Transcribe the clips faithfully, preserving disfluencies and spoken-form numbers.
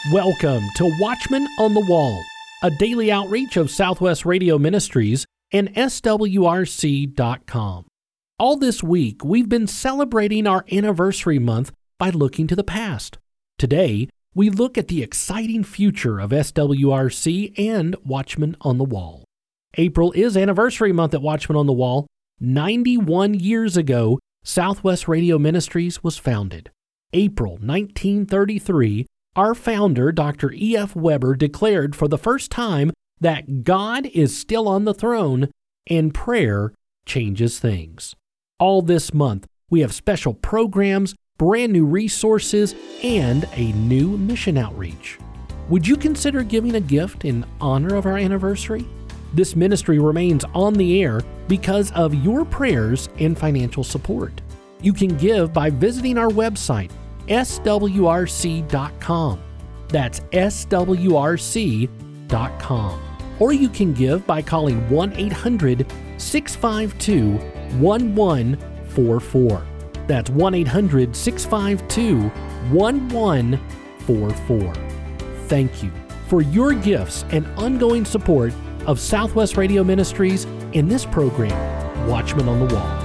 Welcome to Watchman on the Wall, a daily outreach of Southwest Radio Ministries and S W R C dot com. All this week, we've been celebrating our anniversary month by looking to the past. Today, we look at the exciting future of S W R C and Watchman on the Wall. April is anniversary month at Watchman on the Wall. ninety-one years ago, Southwest Radio Ministries was founded. April nineteen thirty-three, our founder, Doctor E F Weber, declared for the first time that God is still on the throne and prayer changes things. All this month, we have special programs, brand new resources, and a new mission outreach. Would you consider giving a gift in honor of our anniversary? This ministry remains on the air because of your prayers and financial support. You can give by visiting our website, S W R C dot com. That's S W R C dot com. Or you can give by calling one eight hundred, six five two, one one four four. That's one eight hundred, six five two, one one four four. Thank you for your gifts and ongoing support of Southwest Radio Ministries in this program, Watchman on the Wall.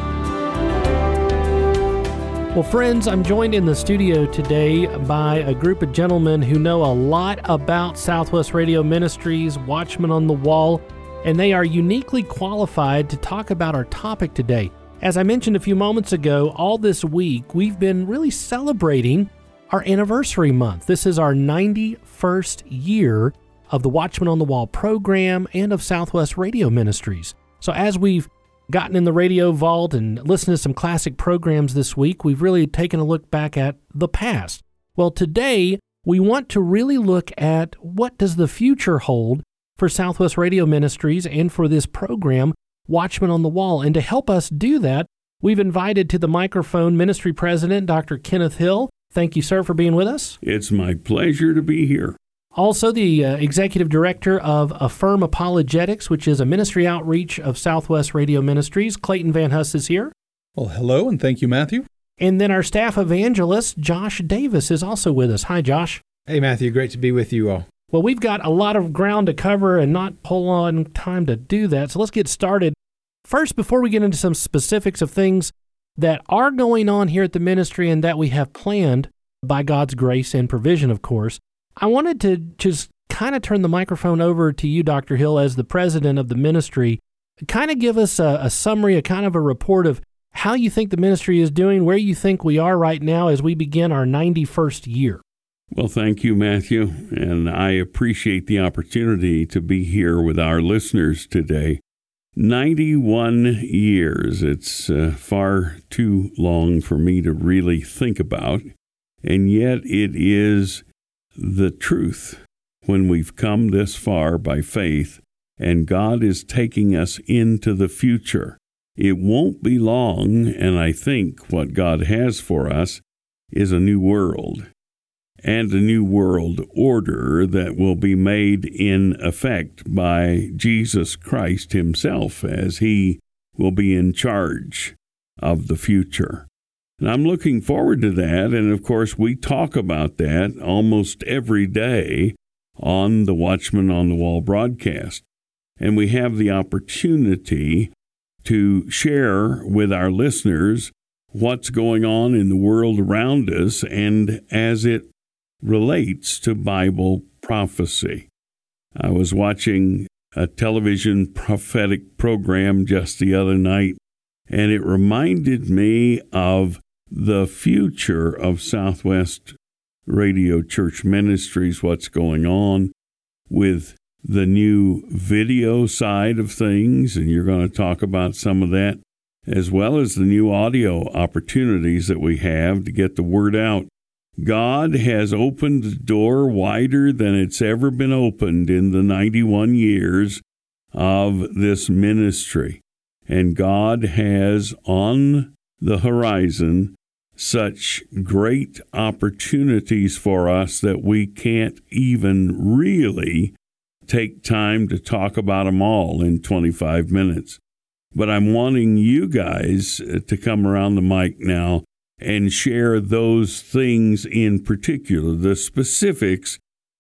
Well, friends, I'm joined in the studio today by a group of gentlemen who know a lot about Southwest Radio Ministries, Watchman on the Wall, and they are uniquely qualified to talk about our topic today. As I mentioned a few moments ago, all this week we've been really celebrating our anniversary month. This is our ninety-first year of the Watchman on the Wall program and of Southwest Radio Ministries. So as we've gotten in the radio vault and listened to some classic programs this week, we've really taken a look back at the past. Well, today we want to really look at what does the future hold for Southwest Radio Ministries and for this program, Watchman on the Wall. And to help us do that, we've invited to the microphone Ministry President Doctor Kenneth Hill. Thank you, sir, for being with us. It's my pleasure to be here. Also, the uh, Executive Director of Affirm Apologetics, which is a ministry outreach of Southwest Radio Ministries, Clayton Van Huss is here. Well, hello, and thank you, Matthew. And then our staff evangelist, Josh Davis, is also with us. Hi, Josh. Hey, Matthew. Great to be with you all. Well, we've got a lot of ground to cover and not a whole lot of time to do that, so let's get started. First, before we get into some specifics of things that are going on here at the ministry and that we have planned by God's grace and provision, of course, I wanted to just kind of turn the microphone over to you, Doctor Hill, as the president of the ministry. Kind of give us a, a summary, a kind of a report of how you think the ministry is doing, where you think we are right now as we begin our ninety-first year. Well, thank you, Matthew, and I appreciate the opportunity to be here with our listeners today. ninety-one years. It's uh, far too long for me to really think about, and yet it is the truth when we've come this far by faith and God is taking us into the future. It won't be long, and I think what God has for us is a new world and a new world order that will be made in effect by Jesus Christ himself as he will be in charge of the future. And I'm looking forward to that, and of course we talk about that almost every day on the Watchman on the Wall broadcast. And we have the opportunity to share with our listeners what's going on in the world around us and as it relates to Bible prophecy. I was watching a television prophetic program just the other night, and it reminded me of the future of Southwest Radio Church Ministries, what's going on with the new video side of things, and you're going to talk about some of that, as well as the new audio opportunities that we have to get the word out. God has opened the door wider than it's ever been opened in the ninety-one years of this ministry. And God has on the horizon such great opportunities for us that we can't even really take time to talk about them all in twenty-five minutes. But I'm wanting you guys to come around the mic now and share those things in particular, the specifics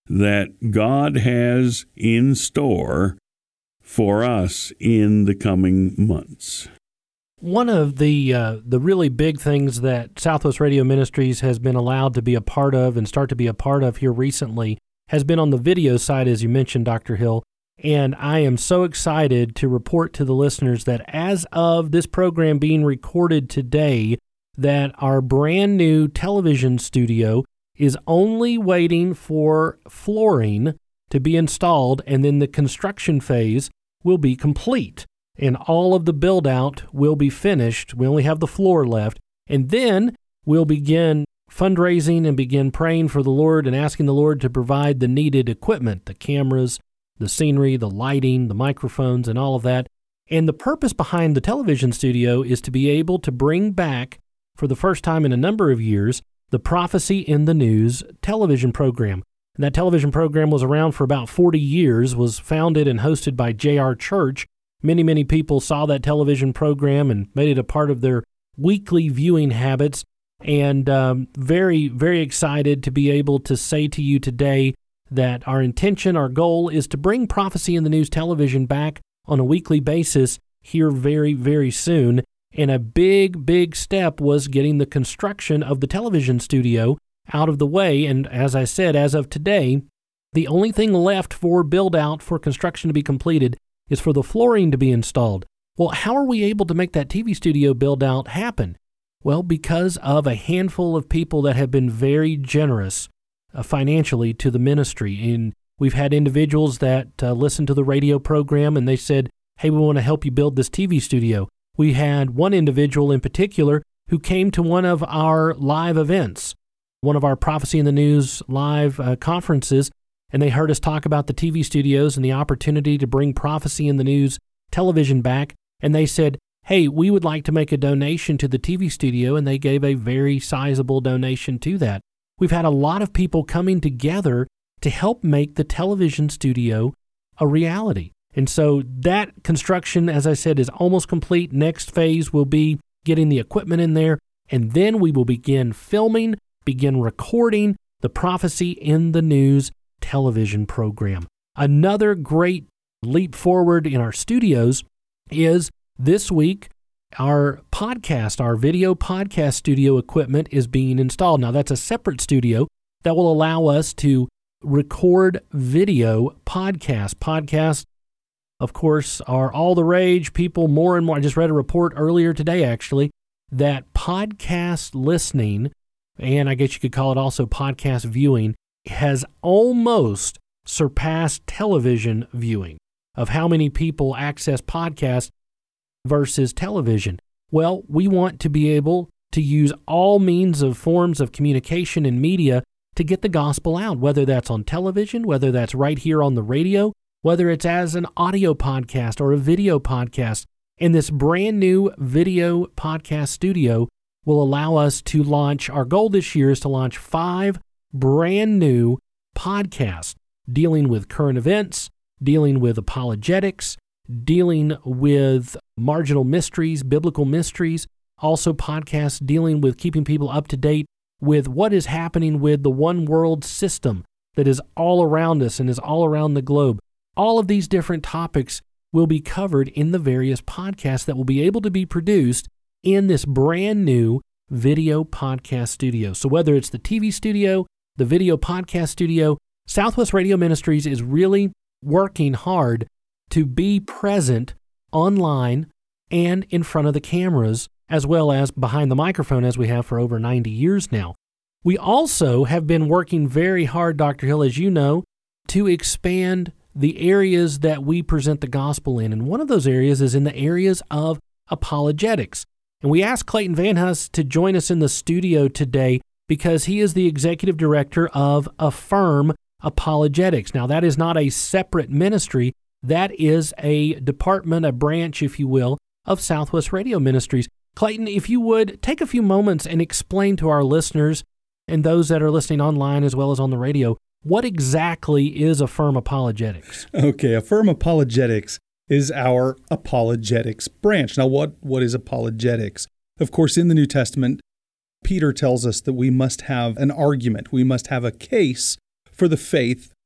that God has in store for us in the coming months? One of the uh, the really big things that Southwest Radio Ministries has been allowed to be a part of and start to be a part of here recently has been on the video side, as you mentioned, Doctor Hill. And I am so excited to report to the listeners that as of this program being recorded today, that our brand new television studio is only waiting for flooring to be installed, and then the construction phase will be complete. And all of the build-out will be finished. We only have the floor left. And then we'll begin fundraising and begin praying for the Lord and asking the Lord to provide the needed equipment, the cameras, the scenery, the lighting, the microphones, and all of that. And the purpose behind the television studio is to be able to bring back, for the first time in a number of years, the Prophecy in the News television program. And that television program was around for about forty years, was founded and hosted by J R Church. Many, many people saw that television program and made it a part of their weekly viewing habits. And um, very, very excited to be able to say to you today that our intention, our goal is to bring Prophecy in the News television back on a weekly basis here very, very soon. And a big, big step was getting the construction of the television studio out of the way. And as I said, as of today, the only thing left for build-out, for construction to be completed, is for the flooring to be installed. Well, how are we able to make that T V studio build-out happen? Well, because of a handful of people that have been very generous uh, financially to the ministry. And we've had individuals that uh, listen to the radio program and they said, hey, we want to help you build this T V studio. We had one individual in particular who came to one of our live events, one of our Prophecy in the News live uh, conferences, and they heard us talk about the T V studios and the opportunity to bring Prophecy in the News television back, and they said, hey, we would like to make a donation to the T V studio, and they gave a very sizable donation to that. We've had a lot of people coming together to help make the television studio a reality. And so that construction, as I said, is almost complete. Next phase will be getting the equipment in there, and then we will begin filming, begin recording the Prophecy in the News television program. Another great leap forward in our studios is this week, our podcast, our video podcast studio equipment is being installed. Now, that's a separate studio that will allow us to record video podcasts. Podcasts, of course, are all the rage. People more and more, I just read a report earlier today, actually, that podcast listening, and I guess you could call it also podcast viewing, has almost surpassed television viewing of how many people access podcasts versus television. Well, we want to be able to use all means of forms of communication and media to get the gospel out, whether that's on television, whether that's right here on the radio, whether it's as an audio podcast or a video podcast. And this brand new video podcast studio will allow us to launch, our goal this year is to launch five brand new podcasts dealing with current events, dealing with apologetics, dealing with marginal mysteries, biblical mysteries, also podcasts dealing with keeping people up to date with what is happening with the one world system that is all around us and is all around the globe. All of these different topics will be covered in the various podcasts that will be able to be produced in this brand new video podcast studio. So whether it's the T V studio, the video podcast studio, Southwest Radio Ministries is really working hard to be present online and in front of the cameras, as well as behind the microphone, as we have for over ninety years now. We also have been working very hard, Doctor Hill, as you know, to expand the areas that we present the gospel in. And one of those areas is in the areas of apologetics. And we asked Clayton Van Huss to join us in the studio today because he is the executive director of Affirm Apologetics. Now, that is not a separate ministry. That is a department, a branch, if you will, of Southwest Radio Ministries. Clayton, if you would, take a few moments and explain to our listeners and those that are listening online as well as on the radio, what exactly is Affirm Apologetics? Okay, Affirm Apologetics is our apologetics branch. Now, what, what is apologetics? Of course, in the New Testament, Peter tells us that we must have an argument. We must have a case for the faith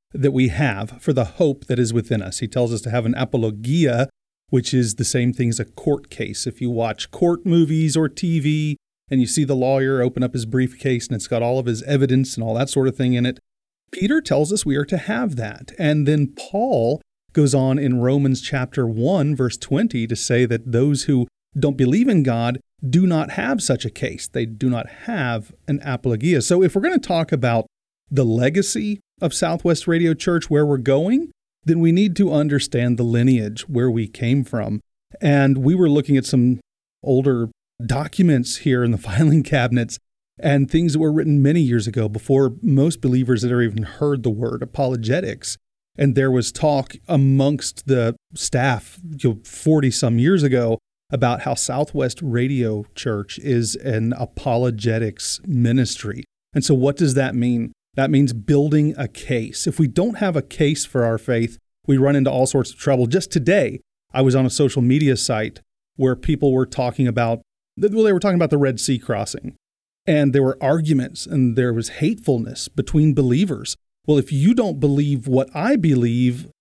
that we have for the hope that is within us. He tells us to have an apologia, which is the same thing as a court case. If you watch court movies or T V and you see the lawyer open up his briefcase and it's got all of his evidence and all that sort of thing in it, Peter tells us we are to have that. And then Paul goes on in Romans chapter one, verse twenty, to say that those who don't believe in God do not have such a case. They do not have an apologia. So if we're going to talk about the legacy of Southwest Radio Church, where we're going, then we need to understand the lineage, where we came from. And we were looking at some older documents here in the filing cabinets and things that were written many years ago before most believers had ever even heard the word apologetics. And there was talk amongst the staff you know, forty some years ago about how Southwest Radio Church is an apologetics ministry. And so what does that mean? That means building a case. If we don't have a case for our faith, we run into all sorts of trouble. Just today, I was on a social media site where people were talking about, well, they were talking about the Red Sea crossing. And there were arguments and there was hatefulness between believers. Well, if you don't believe what I believe,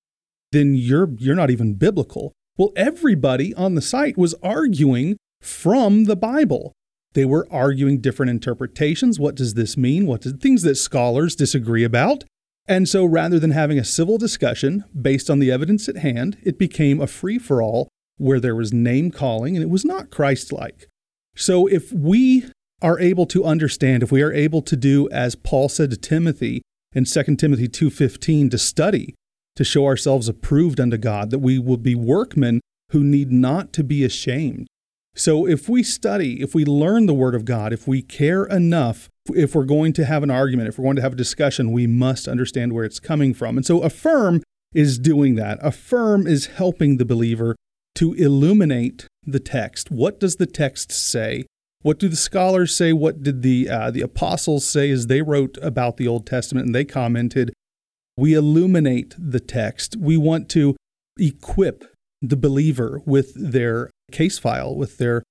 then you're you're not even biblical. Well, everybody on the site was arguing from the Bible. They were arguing different interpretations. What does this mean? What does things that scholars disagree about? And so rather than having a civil discussion based on the evidence at hand, it became a free-for-all where there was name-calling, and it was not Christ-like. So if we are able to understand, if we are able to do as Paul said to Timothy in Second Timothy two fifteen, to study, to show ourselves approved unto God, that we will be workmen who need not to be ashamed. So if we study, if we learn the Word of God, if we care enough, if we're going to have an argument, if we're going to have a discussion, we must understand where it's coming from. And so Affirm is doing that. Affirm is helping the believer to illuminate the text. What does the text say? What do the scholars say? What did the uh, the apostles say as they wrote about the Old Testament and they commented? We illuminate the text. We want to equip the believer with their case file, with their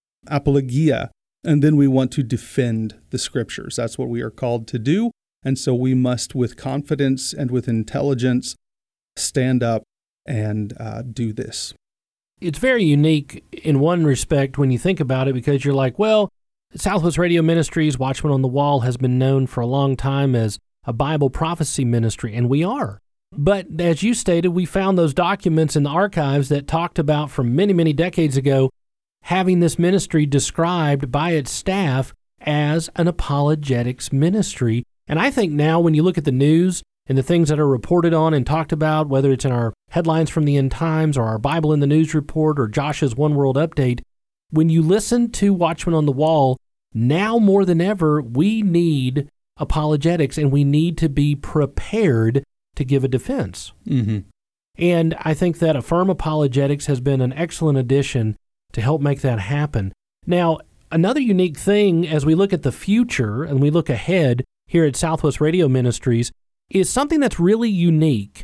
apologia, and then we want to defend the Scriptures. That's what we are called to do, and so we must, with confidence and with intelligence, stand up and uh, do this. It's very unique in one respect when you think about it, because you're like, well, Southwest Radio Ministries, Watchman on the Wall, has been known for a long time as a Bible prophecy ministry, and we are. But as you stated, we found those documents in the archives that talked about from many, many decades ago having this ministry described by its staff as an apologetics ministry. And I think now when you look at the news and the things that are reported on and talked about, whether it's in our headlines from the End Times or our Bible in the News report or Josh's One World Update, when you listen to Watchman on the Wall, now more than ever, we need apologetics and we need to be prepared to give a defense. Mm-hmm. And I think that Affirm Apologetics has been an excellent addition to help make that happen. Now, another unique thing as we look at the future and we look ahead here at Southwest Radio Ministries is something that's really unique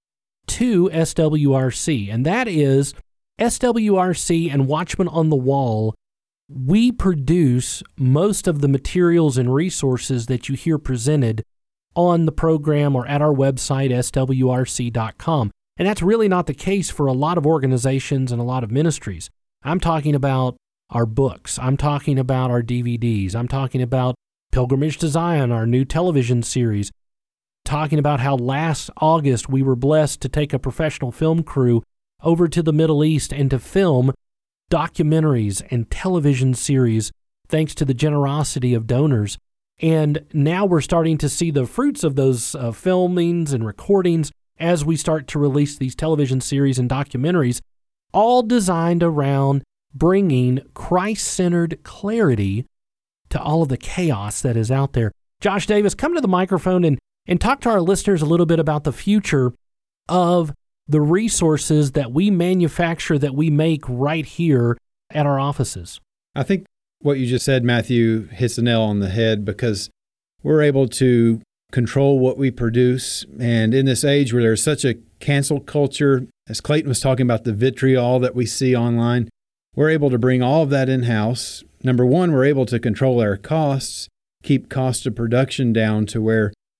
to S W R C, and that is S W R C and Watchman on the Wall. We produce most of the materials and resources that you hear presented on the program or at our website, S W R C dot com. And that's really not the case for a lot of organizations and a lot of ministries. I'm talking about our books. I'm talking about our D V Ds. I'm talking about Pilgrimage to Zion, our new television series. Talking about how last August we were blessed to take a professional film crew over to the Middle East and to film documentaries and television series thanks to the generosity of donors. And now we're starting to see the fruits of those uh, filmings and recordings as we start to release these television series and documentaries, all designed around bringing Christ-centered clarity to all of the chaos that is out there. Josh Davis, come to the microphone and, and talk to our listeners a little bit about the future of the resources that we manufacture, that we make right here at our offices. I think what you just said, Matthew, hits the nail on the head, because we're able to control what we produce. And in this age where there's such a cancel culture, as Clayton was talking about the vitriol that we see online, we're able to bring all of that in-house. Number one, we're able to control our costs, keep cost of production down to where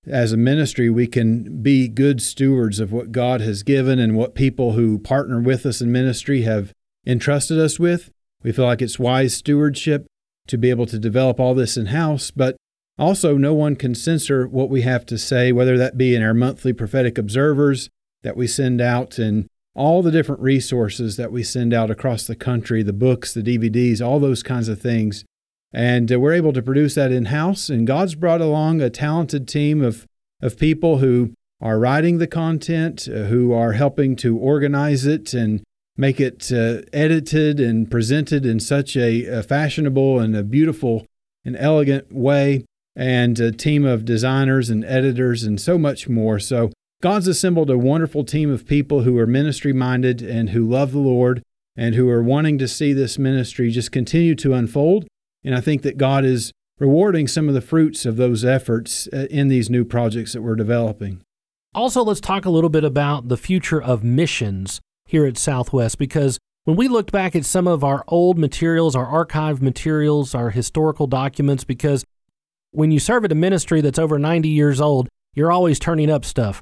as a ministry, we can be good stewards of what God has given and what people who partner with us in ministry have entrusted us with. We feel like it's wise stewardship to be able to develop all this in-house, but also no one can censor what we have to say, whether that be in our monthly prophetic observers that we send out and all the different resources that we send out across the country, the books, the D V Ds, all those kinds of things. And uh, we're able to produce that in-house, and God's brought along a talented team of, of people who are writing the content, uh, who are helping to organize it and make it uh, edited and presented in such a, a fashionable and a beautiful and elegant way, and a team of designers and editors and so much more. So God's assembled a wonderful team of people who are ministry-minded and who love the Lord and who are wanting to see this ministry just continue to unfold. And I think that God is rewarding some of the fruits of those efforts in these new projects that we're developing. Also, let's talk a little bit about the future of missions here at Southwest, because when we looked back at some of our old materials, our archived materials, our historical documents, because when you serve at a ministry that's over ninety years old, you're always turning up stuff.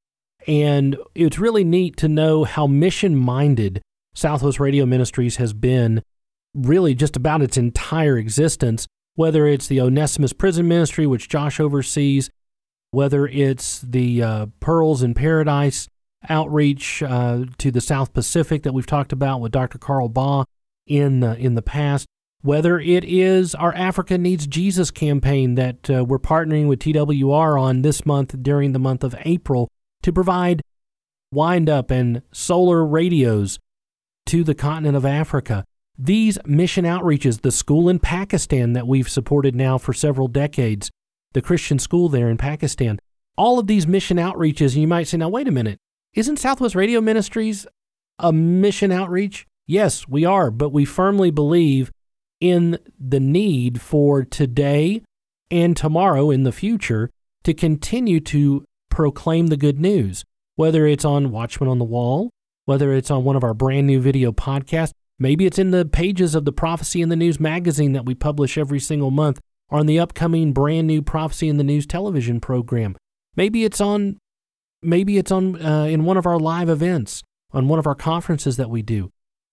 And it's really neat to know how mission-minded Southwest Radio Ministries has been really just about its entire existence, whether it's the Onesimus Prison Ministry, which Josh oversees, whether it's the uh, Pearls in Paradise outreach uh, to the South Pacific that we've talked about with Doctor Carl Baugh in, uh, in the past, whether it is our Africa Needs Jesus campaign that uh, we're partnering with T W R on this month during the month of April to provide wind-up and solar radios to the continent of Africa. These mission outreaches, the school in Pakistan that we've supported now for several decades, the Christian school there in Pakistan, all of these mission outreaches, and you might say, now wait a minute, isn't Southwest Radio Ministries a mission outreach? Yes, we are, but we firmly believe in the need for today and tomorrow in the future to continue to proclaim the good news, whether it's on Watchman on the Wall, whether it's on one of our brand new video podcasts, maybe it's in the pages of the Prophecy in the News magazine that we publish every single month, or on the upcoming brand new Prophecy in the News television program. Maybe it's on, maybe it's on uh, in one of our live events, on one of our conferences that we do.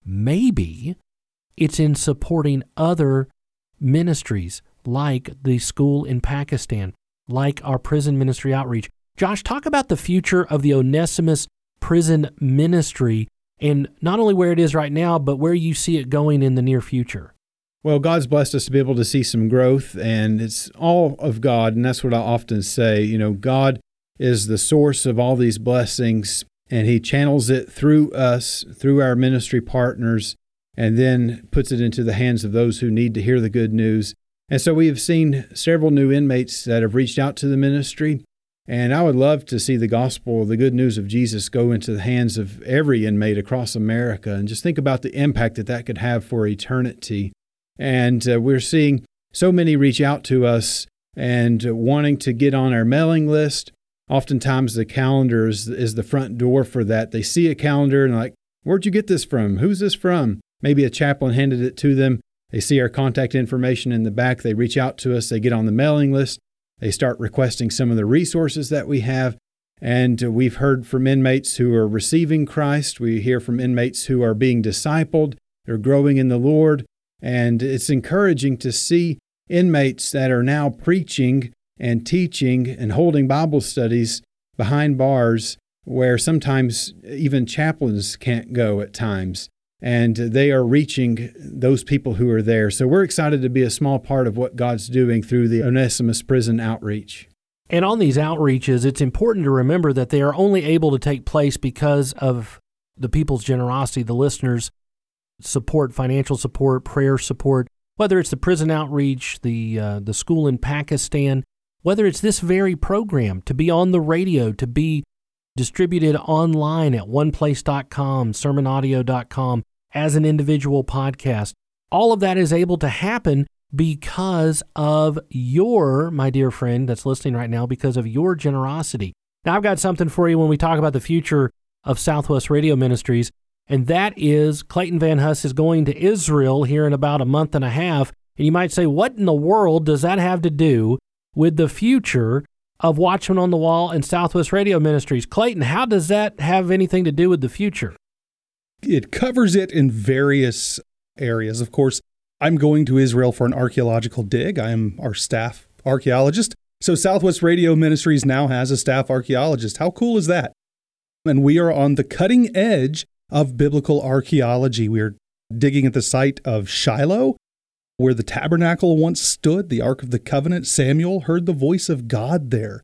Maybe it's in supporting other ministries like the school in Pakistan, like our prison ministry outreach. Josh, talk about the future of the Onesimus Prison Ministry and not only where it is right now, but where you see it going in the near future. Well, God's blessed us to be able to see some growth, and it's all of God, and that's what I often say. You know, God is the source of all these blessings, and He channels it through us, through our ministry partners, and then puts it into the hands of those who need to hear the good news. And so we have seen several new inmates that have reached out to the ministry, and I would love to see the gospel, the good news of Jesus, go into the hands of every inmate across America, and just think about the impact that that could have for eternity. And uh, we're seeing so many reach out to us and uh, wanting to get on our mailing list. Oftentimes the calendar is, is the front door for that. They see a calendar and like, where'd you get this from? Who's this from? Maybe a chaplain handed it to them. They see our contact information in the back. They reach out to us. They get on the mailing list. They start requesting some of the resources that we have. And uh, we've heard from inmates who are receiving Christ. We hear from inmates who are being discipled. They're growing in the Lord. And it's encouraging to see inmates that are now preaching and teaching and holding Bible studies behind bars where sometimes even chaplains can't go at times. And they are reaching those people who are there. So we're excited to be a small part of what God's doing through the Onesimus Prison outreach. And on these outreaches, it's important to remember that they are only able to take place because of the people's generosity, the listeners' support, financial support, prayer support, whether it's the prison outreach, the uh, the school in Pakistan, whether it's this very program, to be on the radio, to be distributed online at one place dot com, sermon audio dot com, as an individual podcast. All of that is able to happen because of your, my dear friend that's listening right now, because of your generosity. Now, I've got something for you when we talk about the future of Southwest Radio Ministries. And that is Clayton Van Huss is going to Israel here in about a month and a half. And you might say, what in the world does that have to do with the future of Watchmen on the Wall and Southwest Radio Ministries. Clayton, how does that have anything to do with the future? It covers it in various areas. Of course, I'm going to Israel for an archaeological dig. I am our staff archaeologist. So Southwest Radio Ministries now has a staff archaeologist. How cool is that? And we are on the cutting edge of biblical archaeology. We are digging at the site of Shiloh, where the tabernacle once stood, the Ark of the Covenant. Samuel heard the voice of God there.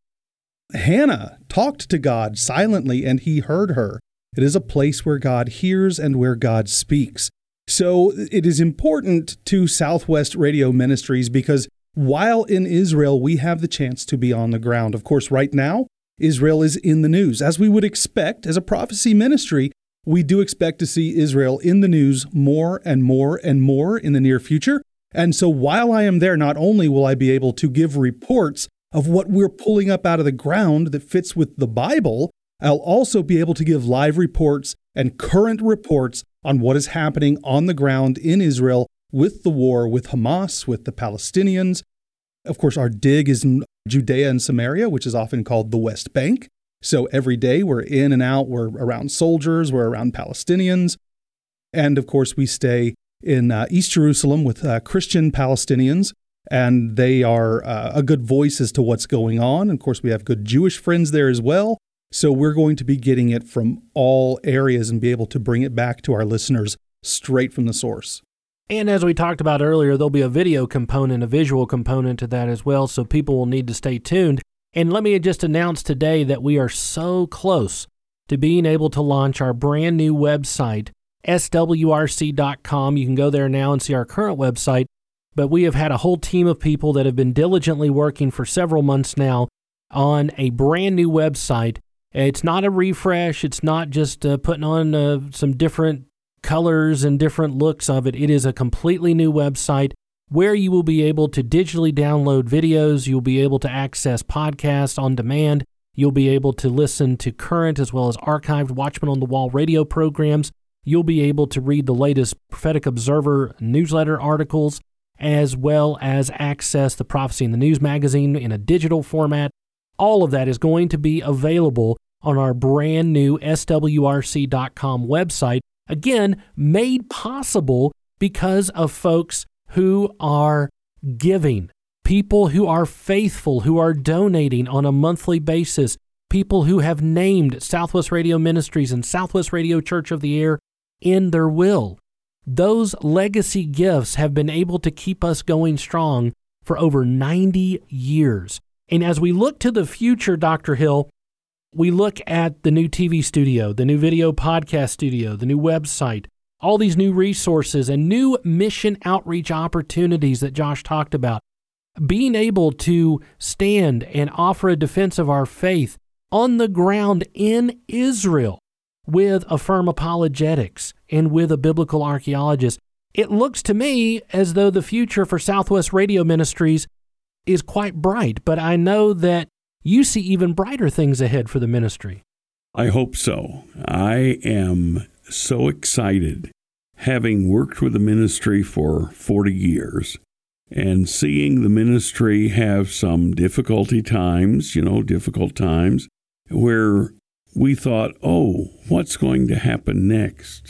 Hannah talked to God silently, and he heard her. It is a place where God hears and where God speaks. So it is important to Southwest Radio Ministries because while in Israel, we have the chance to be on the ground. Of course, right now, Israel is in the news. As we would expect, as a prophecy ministry, we do expect to see Israel in the news more and more and more in the near future. And so while I am there, not only will I be able to give reports of what we're pulling up out of the ground that fits with the Bible, I'll also be able to give live reports and current reports on what is happening on the ground in Israel with the war with Hamas, with the Palestinians. Of course, our dig is in Judea and Samaria, which is often called the West Bank. So every day we're in and out, we're around soldiers, we're around Palestinians. And of course, we stay in uh, East Jerusalem with uh, Christian Palestinians, and they are uh, a good voice as to what's going on. Of course, we have good Jewish friends there as well. So we're going to be getting it from all areas and be able to bring it back to our listeners straight from the source. And as we talked about earlier, there'll be a video component, a visual component to that as well, so people will need to stay tuned. And let me just announce today that we are so close to being able to launch our brand new website, S W R C dot com. You can go there now and see our current website, but we have had a whole team of people that have been diligently working for several months now on a brand new website. It's not a refresh. It's not just uh, putting on uh, some different colors and different looks of it. It is a completely new website where you will be able to digitally download videos. You'll be able to access podcasts on demand. You'll be able to listen to current as well as archived Watchmen on the Wall radio programs. You'll be able to read the latest Prophetic Observer newsletter articles, as well as access the Prophecy in the News magazine in a digital format. All of that is going to be available on our brand new S W R C dot com website. Again, made possible because of folks who are giving, people who are faithful, who are donating on a monthly basis, people who have named Southwest Radio Ministries and Southwest Radio Church of the Air in their will. Those legacy gifts have been able to keep us going strong for over ninety years. And as we look to the future, Doctor Hill, we look at the new T V studio, the new video podcast studio, the new website, all these new resources and new mission outreach opportunities that Josh talked about. Being able to stand and offer a defense of our faith on the ground in Israel with a firm apologetics and with a biblical archaeologist. It looks to me as though the future for Southwest Radio Ministries is quite bright, but I know that you see even brighter things ahead for the ministry. I hope so. I am so excited, having worked with the ministry for forty years and seeing the ministry have some difficulty times, you know, difficult times, where we thought, oh, what's going to happen next?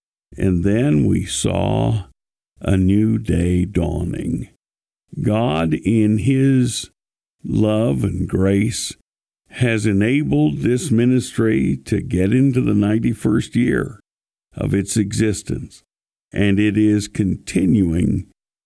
And then we saw a new day dawning. God, in His love and grace, has enabled this ministry to get into the ninety-first year of its existence, and it is continuing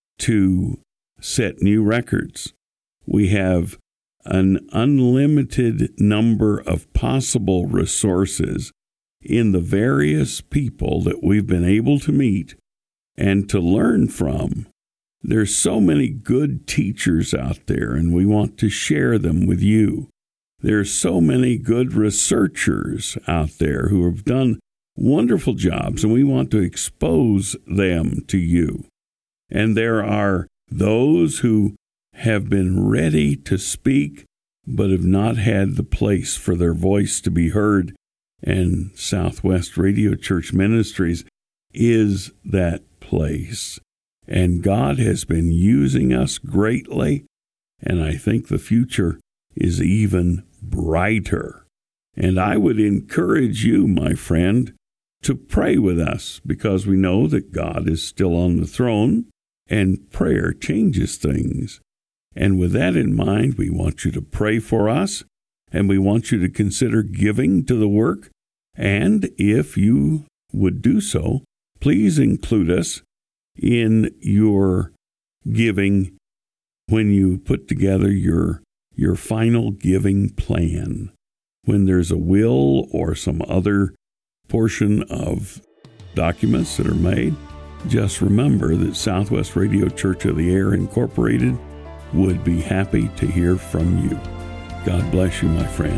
to set new records. We have an unlimited number of possible resources in the various people that we've been able to meet and to learn from. There's so many good teachers out there, and we want to share them with you. There's so many good researchers out there who have done wonderful jobs, and we want to expose them to you. And there are those who have been ready to speak, but have not had the place for their voice to be heard. And Southwest Radio Church Ministries is that place. And God has been using us greatly, and I think the future is even brighter. And I would encourage you, my friend, to pray with us, because we know that God is still on the throne and prayer changes things. And with that in mind, we want you to pray for us, and we want you to consider giving to the work. And if you would do so, please include us in your giving when you put together your, your final giving plan. When there's a will or some other portion of documents that are made, just remember that Southwest Radio Church of the Air Incorporated would be happy to hear from you. God bless you, my friend.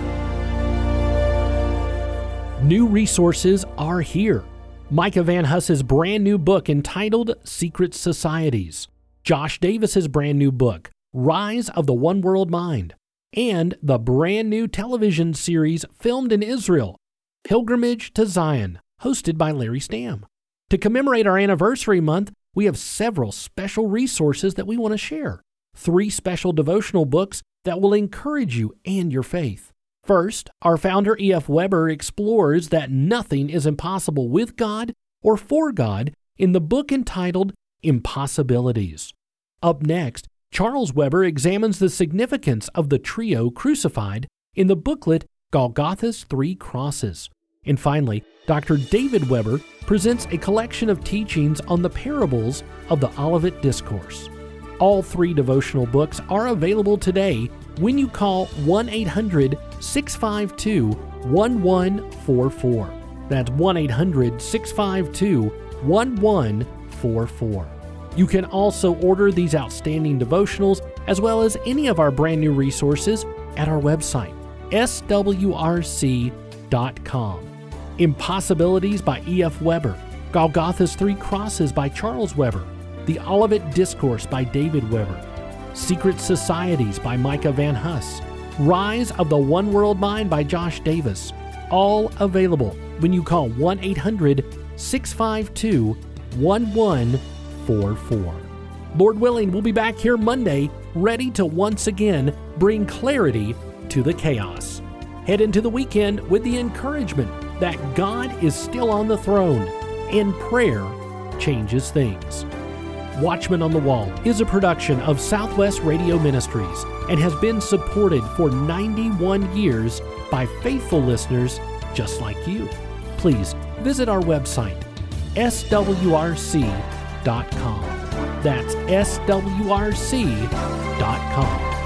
New resources are here. Micah Van Huss's brand new book entitled Secret Societies, Josh Davis's brand new book, Rise of the One World Mind, and the brand new television series filmed in Israel, Pilgrimage to Zion, hosted by Larry Stamm. To commemorate our anniversary month, we have several special resources that we want to share. Three special devotional books that will encourage you and your faith. First, our founder E F Weber explores that nothing is impossible with God or for God in the book entitled Impossibilities. Up next, Charles Weber examines the significance of the trio crucified in the booklet Golgotha's Three Crosses. And finally, Doctor David Weber presents a collection of teachings on the parables of the Olivet Discourse. All three devotional books are available today when you call one eight hundred, six five two, one one four four. That's one eight hundred, six five two, one one four four. You can also order these outstanding devotionals as well as any of our brand new resources at our website, S W R C dot com. Impossibilities by E F Weber, Golgotha's Three Crosses by Charles Weber, The Olivet Discourse by David Weber, Secret Societies by Micah Van Huss, Rise of the One World Mind by Josh Davis, all available when you call one eight hundred, six five two, one one four four. Lord willing, we'll be back here Monday, ready to once again bring clarity to the chaos. Head into the weekend with the encouragement that God is still on the throne and prayer changes things. Watchman on the Wall is a production of Southwest Radio Ministries and has been supported for ninety-one years by faithful listeners just like you. Please visit our website, S W R C dot com. That's S W R C dot com.